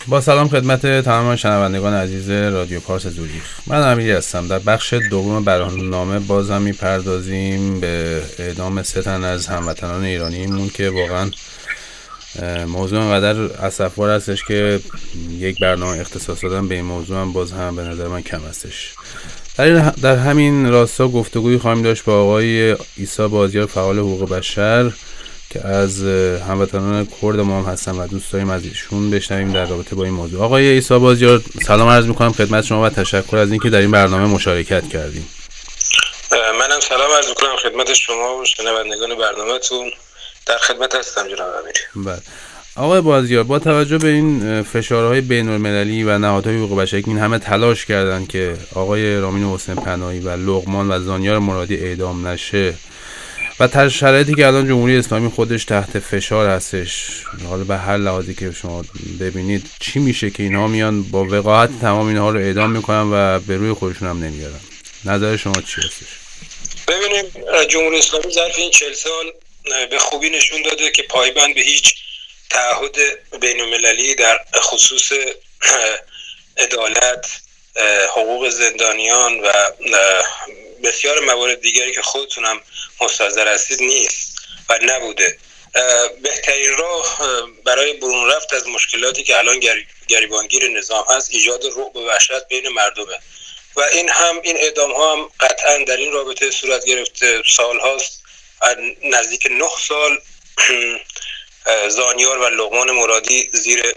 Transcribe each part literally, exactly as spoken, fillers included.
با سلام خدمت تمام شنوندگان عزیز رادیو پارس زوریخ. من امیری هستم. در بخش دوم برنامه باز هم میپردازیم به اعدام سه تن از هموطنان ایرانیمون که واقعا موضوع انقدر اسفبار هستش که یک برنامه اختصاص دادن به این موضوع هم باز هم به نظر من کم هستش. در, در همین راستا گفتگوی خواهیم داشت با آقای عیسی بازیار، فعال حقوق بشر که از هموطنان کرد ما هم هستن و دوست داریم از ایشون بشنویم در رابطه با این موضوع. آقای عیسی بازیار، سلام عرض میکنم خدمت شما و تشکر از اینکه در این برنامه مشارکت کردیم. منم سلام عرض میکنم خدمت شما و شنوندگان برنامه‌تون. در خدمت هستم جناب امیری. بله. آقای بازیار، با توجه به این فشارهای بین‌المللی و نهادهای حقوق بشری که این همه تلاش کردن که آقای رامین حسین پناهی و لقمان و زانیار مرادی اعدام نشه و در شرایطی که الان جمهوری اسلامی خودش تحت فشار هستش، حالا به هر لحاظی که شما ببینید، چی میشه که اینها میان با وقاحت تمام اینها رو اعدام میکنن و به روی خودشون هم نمیارن؟ نظر شما چی هستش؟ ببینیم، جمهوری اسلامی ظرف این چهل سال به خوبی نشون داده که پایبند به هیچ تعهد بین‌المللی در خصوص عدالت، حقوق زندانیان و بسیار موارد دیگری که خودتون هم مستحضر هستید نیست و نبوده. بهترین راه برای برون رفت از مشکلاتی که الان گریبانگیر نظام هست ایجاد رعب و وحشت بین مردمه و این هم این اعدام ها هم قطعا در این رابطه صورت گرفته. سال هاست، نزدیک نه سال زانیار و لقمان مرادی زیر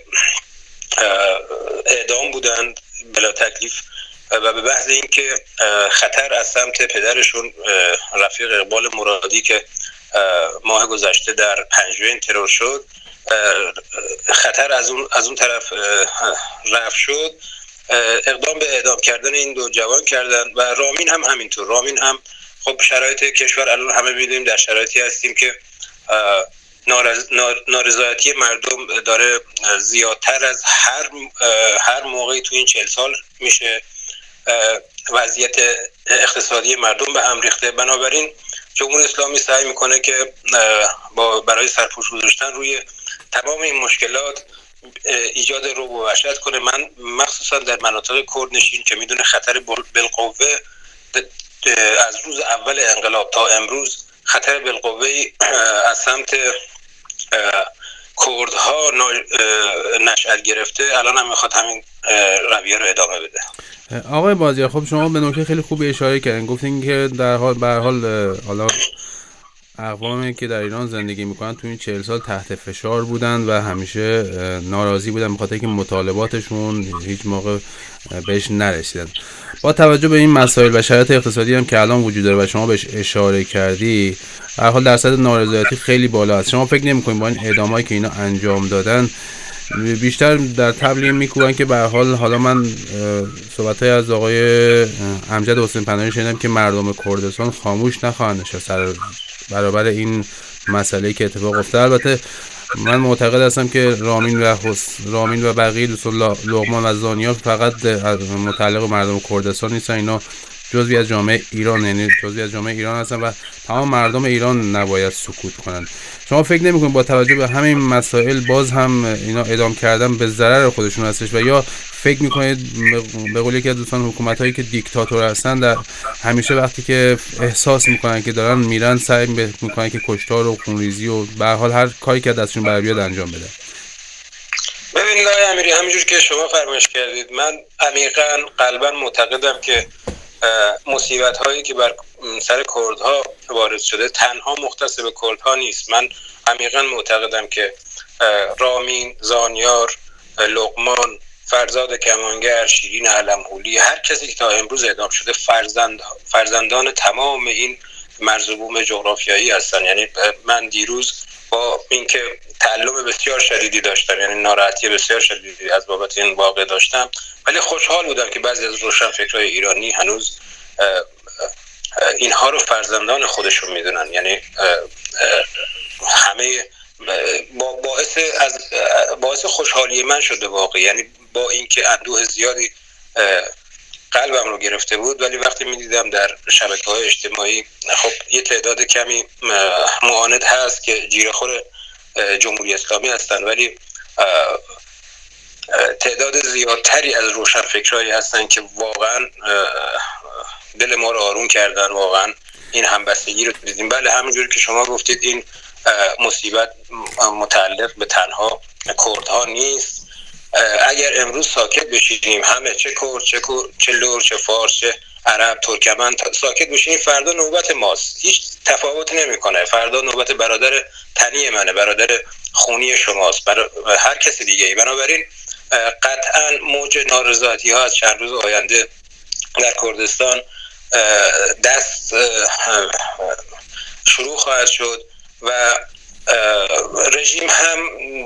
اعدام بودند بلا تکلیف و به بحث این که خطر از سمت پدرشون رفیق اقبال مرادی که ماه گذشته در پنجوین ترور شد، خطر از اون از اون طرف رفع شد، اقدام به اعدام کردن این دو جوان کردن و رامین هم همینطور. رامین هم خب شرایط کشور الان همه می‌بینیم در شرایطی هستیم که نارضایتی مردم داره زیادتر از هر هر موقعی تو این چهل سال میشه. وضعیت اقتصادی مردم به هم ریخته. بنابراین جمهوری اسلامی سعی میکنه که با برای سرپوش گذاشتن روی تمام این مشکلات ایجاد رعب و وحشت کنه. من مخصوصا در مناطق کردنشین که میدونه خطر بالقوه از روز اول انقلاب تا امروز خطر بالقوه از سمت کردها نشأت گرفته، الان هم میخواد همین رویه رو ادامه بده. آقای بازیار، خب شما به نکته خیلی خوبی اشاره کردین، گفتین که در حال به هر حال حالا اقوامی که در ایران زندگی میکنن تو این چهل سال تحت فشار بودن و همیشه ناراضی بودن به خاطر اینکه مطالباتشون هیچ موقع بهش نرسیدن. با توجه به این مسائل و شرایط اقتصادی هم که الان وجود داره و شما بهش اشاره کردی، به هر حال درصد نارضایتی خیلی بالا است. شما فکر نمی‌کنید با این اعدامایی که اینا انجام دادن بیشتر در تبلیغ میکنن که به هر حال، حالا من صحبت‌های از آقای امجد حسین پناهی شنیدم که مردم کردستان خاموش نخواهند نشست در برابر این مسئله‌ای که اتفاق افتاد. البته من معتقد هستم که رامین و رامین و بقیه دوستان لقمان و زانیار فقط متعلق به مردم کردستان نیستن، اینا جزئی از جامعه ایران، یعنی جزئی از جامعه ایران هستن و تمام مردم ایران نباید سکوت کنن. شما فکر نمی‌کنید با توجه به همین مسائل باز هم اینا اعدام کردن به ضرر خودشون هستش و یا فکر می‌کنید به قول یکی از دوستان حکومت‌هایی که دیکتاتور هستن در همیشه وقتی که احساس می‌کنن که دارن میرن سعی می‌کنن که کشتار و خونریزی و به هر حال هر کاری که دستشون بر بیاد انجام بدن؟ ببینید آقای امیری، همینجور که شما فرمایش کردید، من عمیقاً قلباً معتقدم که مصیبت هایی که بر سر کردها وارد شده تنها مختص به کردها نیست. من عمیقاً معتقدم که رامین، زانیار، لقمان، فرزاد کمانگر، شیرین علم‌هولی، هر کسی که تا امروز اعدام شده فرزند فرزندان تمام این مرز و بوم جغرافیایی هستن. یعنی من دیروز با اینکه تعلم بسیار شدیدی داشتم، یعنی ناراحتی بسیار شدیدی از بابت این واقعه داشتم، ولی خوشحال بودم که بعضی از روشنفکرای ایرانی هنوز اینها رو فرزندان خودشون میدونن. یعنی همه با باعث از باعث خوشحالی من شده واقعا، یعنی با اینکه اندوه زیادی قلبم رو گرفته بود، ولی وقتی میدیدم در شبکه‌های اجتماعی خب یه تعداد کمی معاند هست که جیره‌خور جمهوری اسلامی هستن، ولی تعداد زیادتری از روشنفکرایی هستن که واقعا دل ما رو آروم کردن. واقعا این همبستگی رو دیدیم. بله همونجوری که شما گفتید این مصیبت متعلق به تنها کردها نیست. اگر امروز ساکت بشینیم همه، چه کرد چه چه لور چه فارس چه عرب ترکمن، ساکت بشینیم، فردا نوبت ماست. هیچ تفاوت نمیکنه. فردا نوبت برادر تنی منه، برادر خونی شماست، برای هر کسی دیگه ای. بنابراین قطعا موج نارضایتی ها از چند روز آینده در کردستان دست شروع خواهد شد و رژیم هم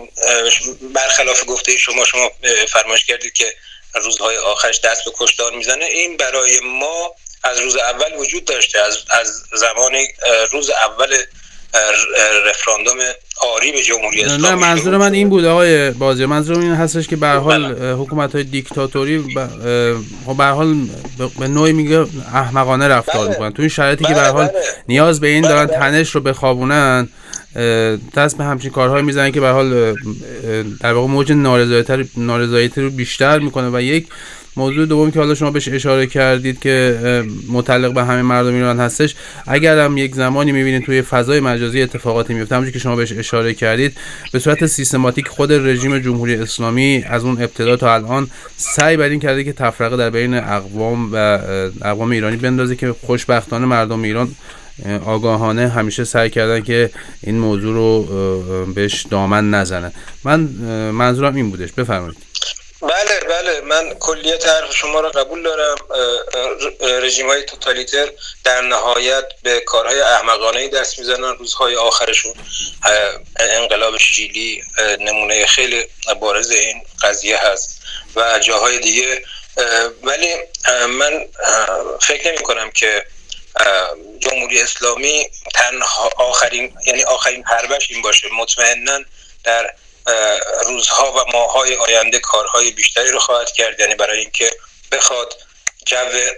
برخلاف گفته شما شما فرمایش کردید که روزهای آخرش دست به کشتار میزنه. این برای ما از روز اول وجود داشته، از از زمان روز اول رفراندوم آری به جمهوری اسلامی. نه منظور من این بود آقای بازی، منظورم این هستش که به هر حال حکومت‌های دیکتاتوری به هر حال به نوعی میگه احمقانه رفتار میکنن تو این شرایطی که به هر حال نیاز به این دارن تنش رو بخوابونن، دست به همچین کارهای میزنن که به هر حال در واقع موج نارضایتی نارضایتی رو بیشتر میکنه. و یک موضوع دوم که حالا شما بهش اشاره کردید که متعلق به همه مردم ایران هستش، اگر هم یک زمانی میبینید توی فضای مجازی اتفاقاتی میفته همونجوری که شما بهش اشاره کردید، به صورت سیستماتیک خود رژیم جمهوری اسلامی از اون ابتدا تا الان سعی بر این کرده که تفرقه در بین اقوام و اقوام ایرانی بندازه که خوشبختانه مردم ایران آگاهانه همیشه سعی کردن که این موضوع رو بهش دامن نزنن. من منظورم این بودش. بفرمایید. بله بله من کلیت حرف شما رو قبول دارم. رژیم های توتالیتر در نهایت به کارهای احمقانه‌ای دست میزنن. روزهای آخرشون انقلاب شیلی نمونه خیلی بارز این قضیه هست و جاهای دیگه. ولی من فکر نمی کنم که جمهوری اسلامی تنها آخرین یعنی آخرین حربش این باشه. مطمئناً در روزها و ماههای آینده کارهای بیشتری رو خواهد کرد، یعنی برای اینکه بخواد جو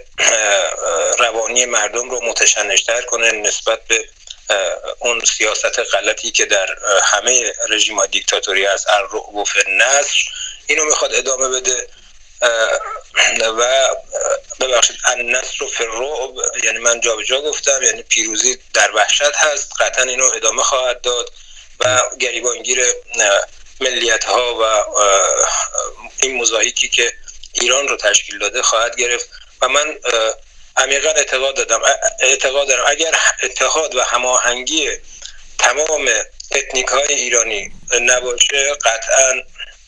روانی مردم رو متشنج‌تر کنه نسبت به اون سیاست غلطی که در همه رژیم‌های دیکتاتوری هست، الرعب فی النصر، اینو میخواد ادامه بده. و ببخشید النصر فی الرعب، یعنی من جا به جا گفتم، یعنی پیروزی در وحشت هست. قطعا اینو ادامه خواهد داد و گریبانگیر ملیت ها و این موزاییکی که ایران رو تشکیل داده خواهد گرفت. و من عمیقا اعتقاد دادم اعتقاد دارم اگر اتحاد و هماهنگی تمام اتنیک های ایرانی نباشه قطعا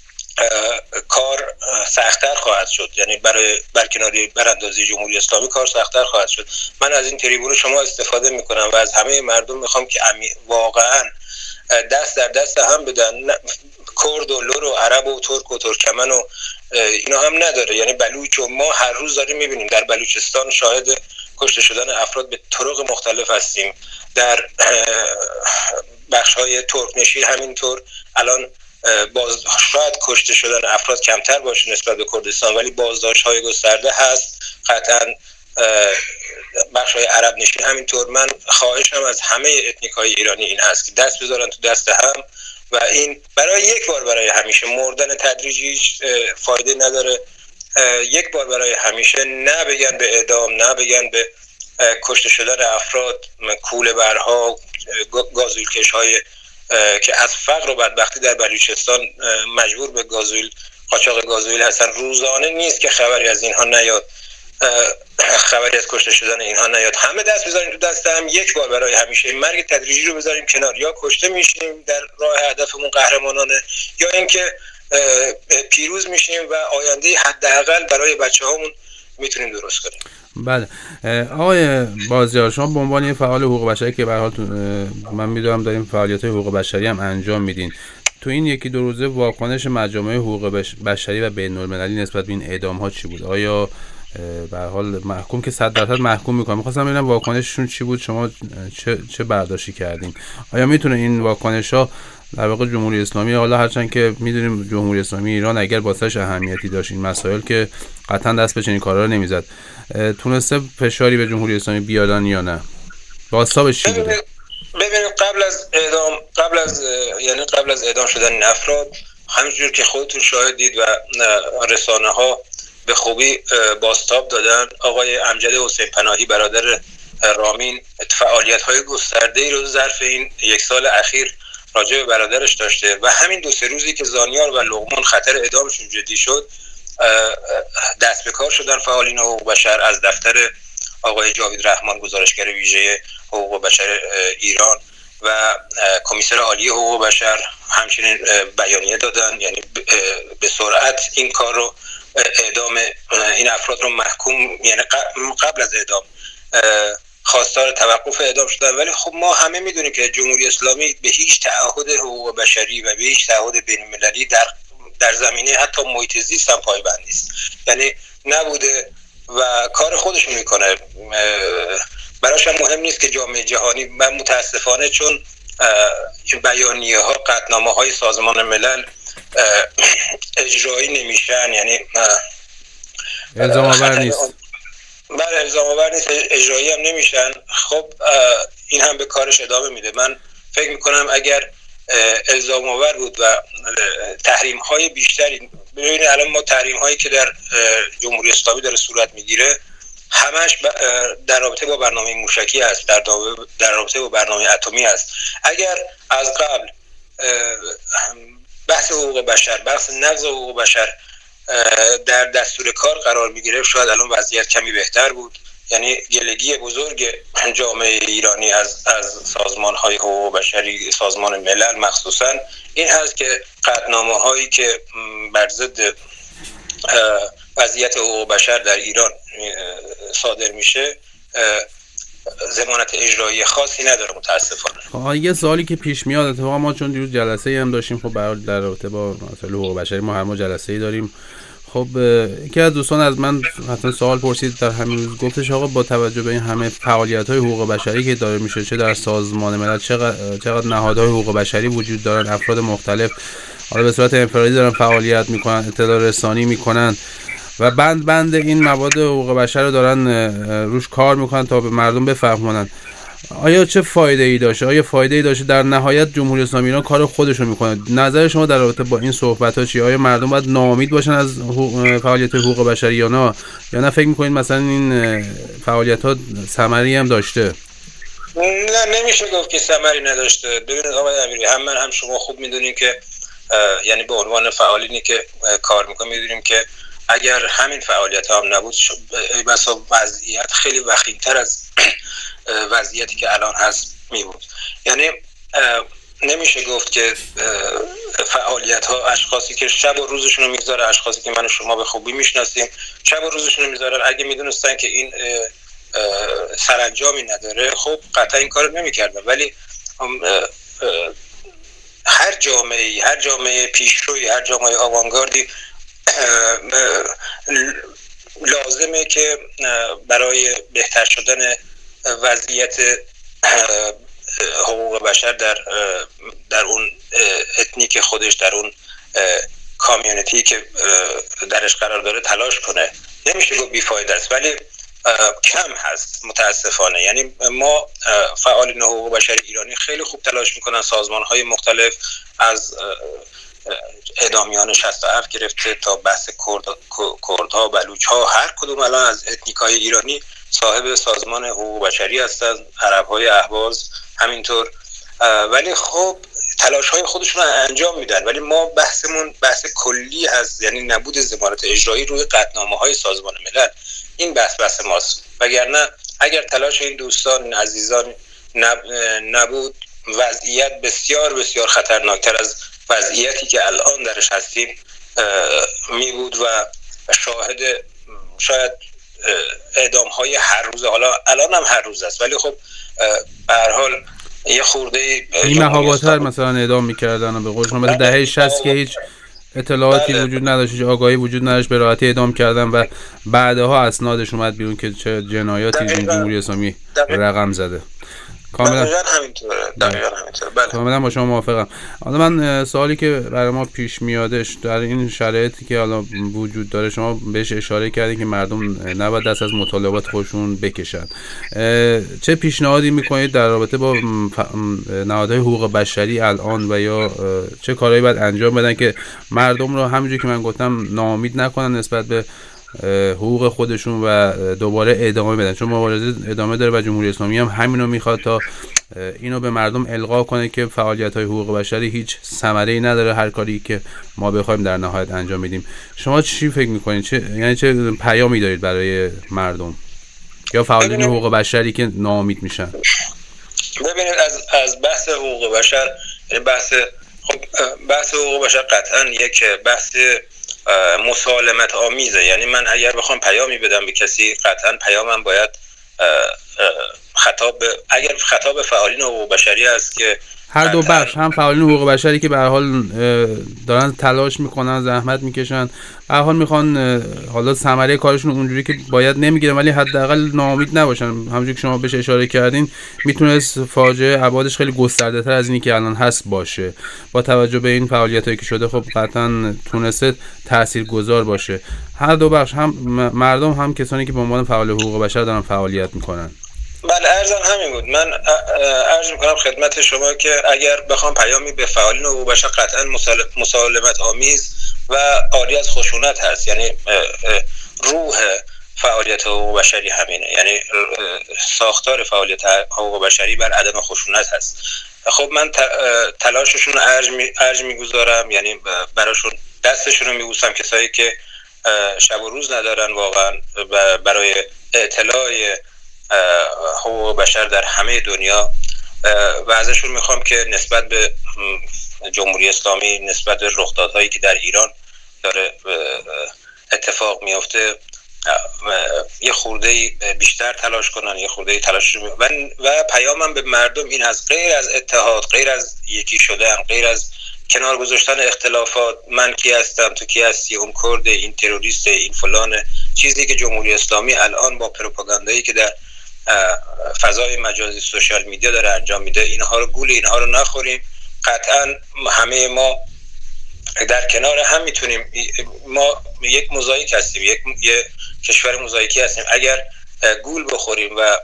کار سخت‌تر خواهد شد، یعنی برای برکناری براندازی جمهوری اسلامی کار سخت‌تر خواهد شد. من از این تریبون شما استفاده میکنم و از همه مردم میخوام که واقعا دست در دست هم بدن. کرد و لور و عرب و ترک و ترکمن و اینا هم نداره، یعنی بلوچ و ما هر روز داریم میبینیم در بلوچستان شاهد کشته شدن افراد به طرق مختلف هستیم. در بخش‌های ترکنشین همینطور. الان باز شاید کشته شدن افراد کمتر باشه نسبت به کردستان، ولی بازداشت‌های گسترده هست. قطعاً بخش‌های عرب نشین همینطور. من خواهشم از همه اتنیک‌های ایرانی این هست که دست بذارن تو دست هم و این برای یک بار برای همیشه، مردن تدریجی فایده نداره. یک بار برای همیشه نه بگن به اعدام، نه بگن به کشته شدن افراد، کوله برها، گازوئیل‌کش‌های که از فقر و بدبختی در بلوچستان مجبور به گازوئیل قاچاق گازوئیل هستن. روزانه نیست که خبری از اینها نیاد، خبری از کشته شدن اینها نیاد. همه دست بذاریم تو دست هم، یک بار برای همیشه این مرگ تدریجی رو بذاریم کنار. یا کشته میشیم در راه هدفمون قهرمانانه، یا اینکه پیروز میشیم و آینده حداقل برای بچه‌هامون میتونیم درست کنیم. بله آقای بازیار، شما به عنوان یه فعال حقوق بشری که به هر حال من میدونم داریم فعالیت‌های حقوق بشری هم انجام میدین، تو این یکی دو روزه واکنش مجامع حقوق بشری و بین‌المللی نسبت به این اعدام‌ها چی بود؟ آیا به هر حال محکوم که صد درصد محکوم میکنم، میخواستم ببینم واکنششون چی بود، شما چه چه برداشتی کردین؟ آیا میتونه این واکنش‌ها در واقع جمهوری اسلامی، حالا هرچند که میدونیم جمهوری اسلامی ایران اگر واسش اهمیتی داشت این مسائل که قطعا دست به چنین کارا رو نمیزد، تونسته فشاری به جمهوری اسلامی بیارن یا نه؟ بازتابش چی بوده؟ ببینید قبل از اعدام قبل از یعنی قبل از اعدام شدن این افراد همینجور که خودتون شاهدید و رسانه ها به خوبی بازتاب دادن، آقای امجد حسین پناهی برادر رامین فعالیت های گسترده ای رو ظرف این یک سال اخیر راجع به برادرش داشته و همین دو سه روزی که زانیار و لقمان خطر اعدامشون جدی شد دست به کار شدن فعالین حقوق بشر از دفتر آقای جاوید رحمان گزارشگر ویژه حقوق بشر ایران و کمیسر عالی حقوق بشر همچنین بیانیه دادن، یعنی به سرعت این کار رو اعدام این افراد رو محکوم، یعنی قبل از اعدام خواستار توقف اعدام شدن. ولی خب ما همه میدونیم که جمهوری اسلامی به هیچ تعهد حقوق بشری و به هیچ تعهد بین‌المللی در در زمینه حتی محیط زیست هم پایبند نیست، یعنی نبوده و کار خودش میکنه. براش هم مهم نیست که جامعه جهانی، من متاسفانه چون این بیانیه ها قطعنامه های سازمان ملل اجرایی نمیشن، یعنی الزام آور نیست، بله الزام آور نیست، اجرایی هم نمیشن، خب این هم به کارش ادامه میده. من فکر میکنم اگر الزام آور بود و تحریم های بیشتری، ببینید الان ما تحریم هایی که در جمهوری اسلامی داره صورت میگیره همش در رابطه با برنامه موشکی است، در در رابطه با برنامه اتمی است. اگر از قبل بحث حقوق بشر، بحث نقض حقوق بشر در دستور کار قرار میگرفت شاید الان وضعیت کمی بهتر بود. یعنی گلگی بزرگ جامعه ایرانی از از سازمان‌های حقوق بشری، سازمان ملل مخصوصا این هست که قطعنامه‌هایی که بر ضد وضعیت حقوق بشر در ایران صادر میشه ضمانت اجرایی خاصی نداره متاسفانه. یه سوالی که پیش میاد، اتفاقا ما چون دیروز جلسه‌ای هم داشتیم، خب برای در رابطه با مسائل حقوق بشری ما هر ما جلسه‌ای داریم. خب یکی از دوستان از من حتما سوال پرسید در همین روز، گفتش آقا با توجه به این همه فعالیت‌های حقوق بشری که داره میشه، چه در سازمان ملل، چقدر چقدر نهادهای حقوق بشری وجود دارن، افراد مختلف حالا به صورت انفرادی دارن فعالیت میکنن، اطلاع رسانی میکنن و بند بند این مواد حقوق بشر رو دارن روش کار میکنن تا به مردم بفهمونن. آیا چه فایده ای داشته؟ آیا فایده ای داشته؟ در نهایت جمهوری اسلامی ایران کار خودش رو میکنه. نظر شما در رابطه با این صحبت ها چیه؟ آیا مردم باید ناامید باشن از فعالیت حقوق بشری یا نه؟ یا نه فکر میکنید مثلا این فعالیت ها ثمری هم داشته؟ نه، نمیشه گفت که ثمری نداشته. ببینید آقای امیری، هم من هم شما خوب میدونین که یعنی به عنوان فعالینی که کار میکنیم میدونیم که اگر همین فعالیت ها هم نبود مثلا وضعیت خیلی وخیم‌تر از وضعیتی که الان هست می بود. یعنی نمیشه گفت که فعالیت ها اشخاصی که شب و روزشون رو میذاره، اشخاصی که من و شما به خوبی میشناسیم شب و روزشون رو میذارن، اگه میدونستن که این سرانجامی نداره خب قطعا این کارو نمیکردن. ولی هر جامعه هر جامعه پیشروی، هر جامعه آوانگاردی لازمه که برای بهتر شدن وضعیت حقوق بشر در در اون اتنیک خودش، در اون کامیونیتی که درش قرار داره تلاش کنه. نمیشه گفت بیفایده است، ولی کم هست متاسفانه. یعنی ما فعالین حقوق بشر ایرانی خیلی خوب تلاش میکنن، سازمان‌های مختلف از اعدامیان شصت و هفت گرفته تا بحث کرد کردها، بلوچ‌ها، هر کدوم الان از اتنیک‌های ایرانی صاحب سازمان حقوق بشری هستند، عرب‌های اهواز همینطور. ولی خب تلاش‌های خودشون رو انجام میدن، ولی ما بحثمون بحث کلی هست، یعنی نبود ضمانت اجرایی روی قطعنامه‌های سازمان ملل. این بحث بحث ماست. وگرنه اگر تلاش این دوستان این عزیزان نبود وضعیت بسیار بسیار خطرناکتر از وضعیتی که الان درش هستیم می بود و شاهد شاید اعدام های هر روز، حالا الان هم هر روز است، ولی خب به هر حال یه خورده این مهاباتر مثلا اعدام میکردن و به قول شما مثل دهه شصت که هیچ اطلاعاتی بله. وجود نداشت، آگاهی وجود نداشت، به راحتی اعدام کردن و بعدها اسنادش اومد بیرون که چه جنایاتی جمهوری اسلامی رقم زده. کاملا دقیقاً همینطوره دقیقاً همینطوره بله کاملا با شما موافقم. حالا من سوالی که برای ما پیش میادش در این شرایطی که حالا وجود داره، شما بهش اشاره کردین که مردم نباید دست از مطالبات خودشون بکشن. چه پیشنهادی میکنید در رابطه با نهادهای حقوق بشری الان و یا چه کارهایی باید انجام بدن که مردم رو همونجوری که من گفتم ناامید نکنن نسبت به حقوق خودشون و دوباره ادامه بدن، چون مبارزه ادامه داره و جمهوری اسلامی هم همینو میخواد تا اینو به مردم القا کنه که فعالیت‌های حقوق بشری هیچ ثمره‌ای نداره، هر کاری که ما بخوایم در نهایت انجام میدیم. شما چی فکر میکنید؟ چه یعنی چه پیامی دارید برای مردم یا فعالین حقوق بشری که ناامید میشن؟ ببینید از از بحث حقوق بشر، یعنی بحث خب بحث حقوق بشر قطعا یک بحث مسالمت آمیزه. یعنی من اگر بخوام پیامی بدم به کسی، قطعا پیامم باید خطاب اگر خطاب فعالین حقوق بشری است که هر دو بخش، هم فعالین حقوق بشری که به هر حال دارن تلاش میکنن، زحمت میکشن، به هر حال میخوان حالا ثمره کارشون اونجوری که باید نمیگیرن، ولی حداقل ناامید نباشن. همونجوری که شما بهش اشاره کردین میتونست فاجعه ابعادش خیلی گسترده تر از اینی که الان هست باشه. با توجه به این فعالیتایی که شده خب قطعا تونسته تاثیرگذار باشه. هر دو بخش، هم مردم هم کسانی که به عنوان فعال حقوق بشر دارن فعالیت میکنن. بله ارزم همین بود. من عرض میکنم خدمت شما که اگر بخوام پیامی به فعالین حقوق بشر، قطعا مسالمت آمیز و عاری از خشونت هست. یعنی روح فعالیت حقوق بشری همینه، یعنی ساختار فعالیت حقوق بشری بر عدم خشونت هست. خب من تلاششون رو ارج می ارج میگذارم، یعنی براشون دستشون رو میبوسم، کسایی که شب و روز ندارن واقعا برای اطلاع حقوق بشر در همه دنیا، و ازشون میخوام که نسبت به جمهوری اسلامی، نسبت به رخدادهایی که در ایران داره اتفاق میفته، یه خورده بیشتر تلاش کنن، یه خورده تلاش و و پیامم به مردم این از غیر از اتحاد، غیر از یکی شدن، غیر از کنار گذاشتن اختلافات، من کی هستم تو کی هستی، اون کرد، این تروریست، این فلان، چیزی که جمهوری اسلامی الان با پروپاگاندایی که در فضای مجازی سوشال میدیا داره انجام میده، اینها رو گول اینها رو نخوریم. قطعا همه ما در کنار هم میتونیم، ما یک موزاییک هستیم، یک یه کشور موزاییکی هستیم. اگر گول بخوریم و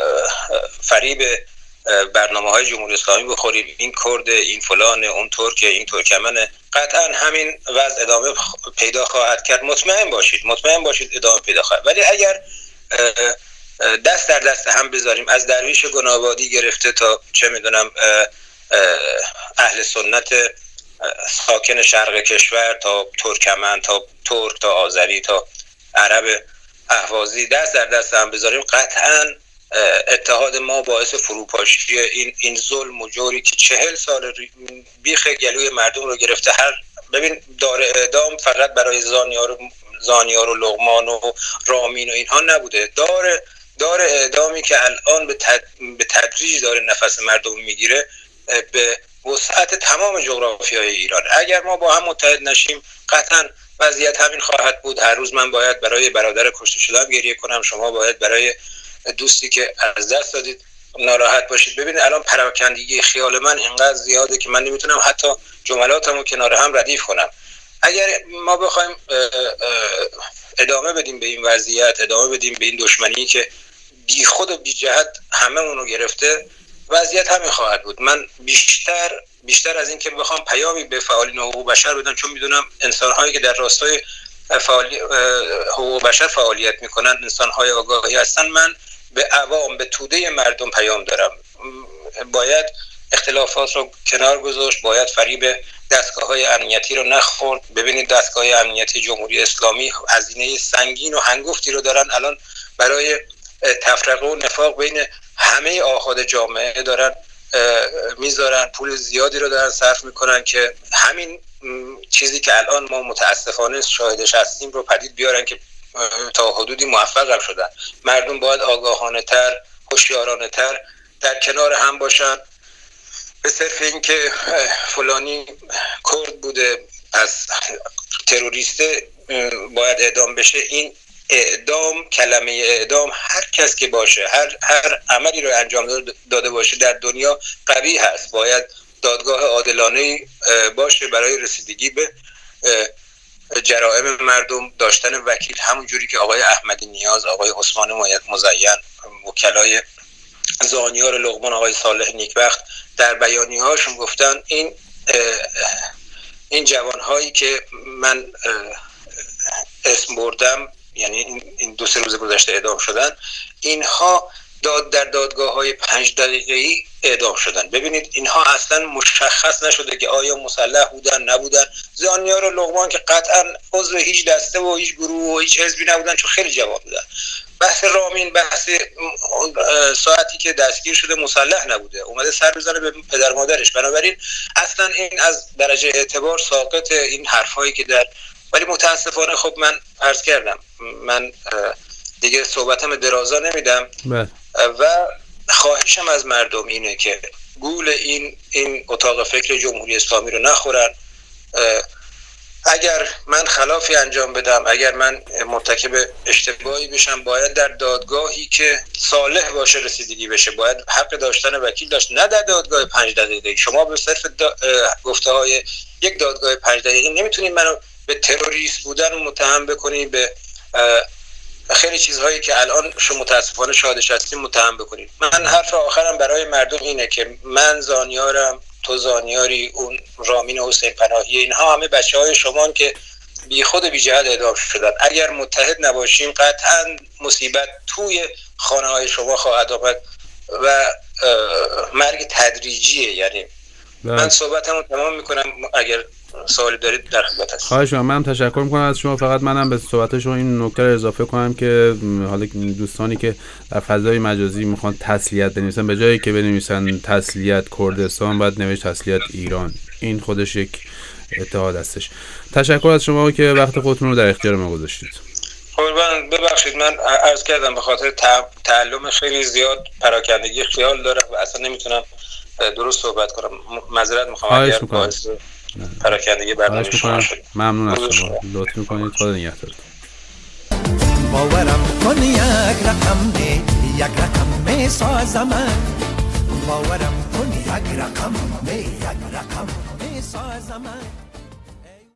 فریب برنامه های جمهوری اسلامی بخوریم، این کرد، این فلان، اون ترک، این ترکمن، قطعا همین وضع ادامه پیدا خواهد کرد. مطمئن باشید مطمئن باشید ادامه پیدا خواهد. ولی اگر دست در دست هم بذاریم، از درویش گنابادی گرفته تا چه میدونم اهل سنت ساکن شرق کشور، تا ترکمن، تا ترک، تا آذری، تا عرب اهوازی، دست در دست هم بذاریم، قطعا اتحاد ما باعث فروپاشی این این ظلم و جوری که چهل سال بیخ گلوی مردم رو گرفته. هر ببین دار اعدام فقط برای زانیار زانیار و لقمان و رامین و اینها نبوده. دار دار اعدامی که الان به تد... به تدریج داره نفس مردم میگیره به وسعت تمام جغرافیای ایران. اگر ما با هم متحد نشیم، قطعا وضعیت همین خواهد بود. هر روز من باید برای برادر کشته شدم گریه کنم، شما باید برای دوستی که از دست دادید ناراحت باشید. ببینید الان پراکندگی خیال من اینقدر زیاده که من نمیتونم حتی جملاتمو کنار هم ردیف کنم. اگر ما بخوایم ادامه بدیم به این وضعیت، ادامه بدیم به این دشمنی که بی خود و بی جهت همه اونو گرفته، وضعیت همین خواهد بود. من بیشتر بیشتر از این که بخوام پیامی به فعالین حقوق بشر بدم، چون میدونم انسان‌هایی که در راستای فعالی حقوق بشر فعالیت میکنن انسان‌های آگاهی هستن، من به عوام، به توده مردم پیام دارم. باید اختلافات رو کنار گذاشت، باید فریب دستگاه‌های امنیتی رو نخورد. ببینید دستگاه‌های امنیتی جمهوری اسلامی هزینه سنگین و هنگفتی رو دارن الان برای تفرقه و نفاق بین همه آحاد جامعه دارن میذارن، پول زیادی رو دارن صرف میکنن که همین چیزی که الان ما متاسفانه شاهدش هستیم رو پدید بیارن که تا حدودی موفق هم شدن. مردم باید آگاهانه تر، هوشیارانه تر در کنار هم باشن. به صرف این که فلانی کرد بوده پس تروریسته باید اعدام بشه، این اعدام، کلمه اعدام هر کس که باشه، هر هر عملی رو انجام داده باشه در دنیا قبیح هست. باید دادگاه عادلانه باشه برای رسیدگی به جرائم مردم، داشتن وکیل، همون جوری که آقای احمدی نیاز، آقای عثمان مزین، وکلای زانیار لقمان، آقای صالح نیکبخت در بیانیه‌هاشون گفتن این این جوانهایی که من اسم بردم، یعنی این دو سه روز گذشته اعدام شدن، اینها داد در دادگاه‌های پنج دقیقه‌ای اعدام شدن. ببینید اینها اصلا مشخص نشده که آیا مسلح بودن نبودن. زانیار و لقمان که قطعا عضو هیچ دسته و هیچ گروه و هیچ حزبی نبودن، چون خیلی جوان بودن. بحث رامین، بحث ساعتی که دستگیر شده مسلح نبوده، اومده سر بزنه به پدر مادرش. بنابراین اصلا این از درجه اعتبار ساقط این حرفایی که در، ولی متاسفانه خب من عرض کردم من دیگه صحبتم درازا نمیدم و خواهشم از مردم اینه که گول این این اتاق فکر جمهوری اسلامی رو نخورن. اگر من خلافی انجام بدم، اگر من مرتکب اشتباهی بشم، باید در دادگاهی که صالح باشه رسیدگی بشه. باید حق داشتن وکیل داشت، نه در دادگاه پنج دقیقه. شما به صرف دا... گفته های یک دادگاه پنج دقیقه نمیتونید منو به تروریست بودن متهم بکنید، به خیلی چیزهایی که الان شما متاسفانه شاهدش هستیم متهم بکنید. من حرف آخرم برای مردم اینه که من زانیارم، تو زانیاری، اون رامین حسین پناهی، اینها همه بچه های شما که بی خود بی جهت اعدام شدن. اگر متحد نباشیم قطعا مصیبت توی خانه های شما خواهد آمد و مرگ تدریجیه. یعنی بله. من صحبتمو تمام میکنم، اگر سوالی دارید در خدمت هستم. خواهش می‌کنم. من تشکر می‌کنم از شما. فقط منم به صحبت شما این نکته رو اضافه کنم که حالا دوستانی که در فضای مجازی میخوان تسلیت بنویسن، به جایی که بنویسن تسلیت کردستان باید نوشت تسلیت ایران. این خودش یک اتحاد هستش. تشکر از شما که وقت خودتون رو در اختیار ما گذاشتید. قربان، ببخشید من عرض کردم به خاطر تعلم خیلی زیاد پراکندگی خیال دارم و اصلا نمیتونم درست صحبت کنم. معذرت میخوام اگر باعث پراکندگی برنامه شما شد. ممنون از شما. لطف میکنید. خدا نگهدارتون. باورم کن یک رقم نه، یک رقم می سازم. باورم کن یک رقم نه، یک رقم می سازم.